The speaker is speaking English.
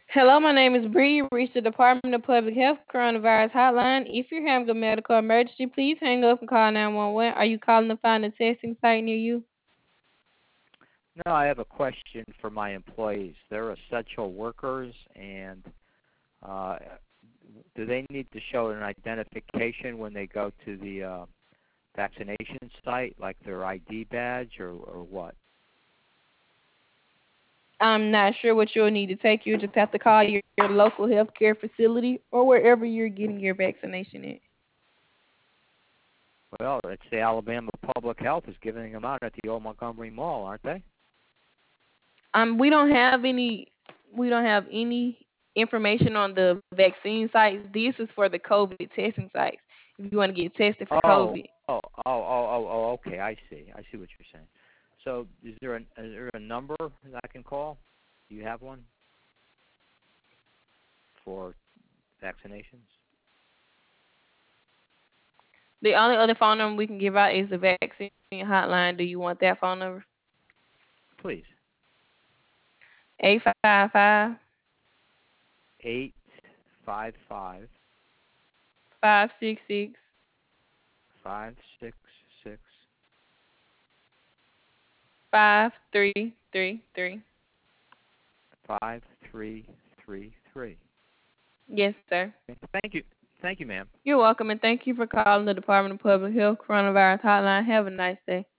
Hello, my name is Bree. You reached the Department of Public Health Coronavirus Hotline. If you're having a medical emergency, please hang up and call 911. Are you calling to find a testing site near you? No, I have a question for my employees. They're essential workers, and uh, do they need to show an identification when they go to the vaccination site, like their ID badge or what? I'm not sure what you'll need to take. You'll just have to call your local healthcare facility or wherever you're getting your vaccination at. Well, it's the Alabama Public Health is giving them out at the old Montgomery Mall, aren't they? We don't have any information on the vaccine sites. This is for the COVID testing sites. If you want to get tested for COVID. Okay. I see what you're saying. So, is there a number that I can call? Do you have one for vaccinations? The only other phone number we can give out is the vaccine hotline. Do you want that phone number? Please. 855 855 566 566 5333. 5333. Yes, sir. Thank you. Thank you, ma'am. You're welcome, and thank you for calling the Department of Public Health Coronavirus Hotline. Have a nice day.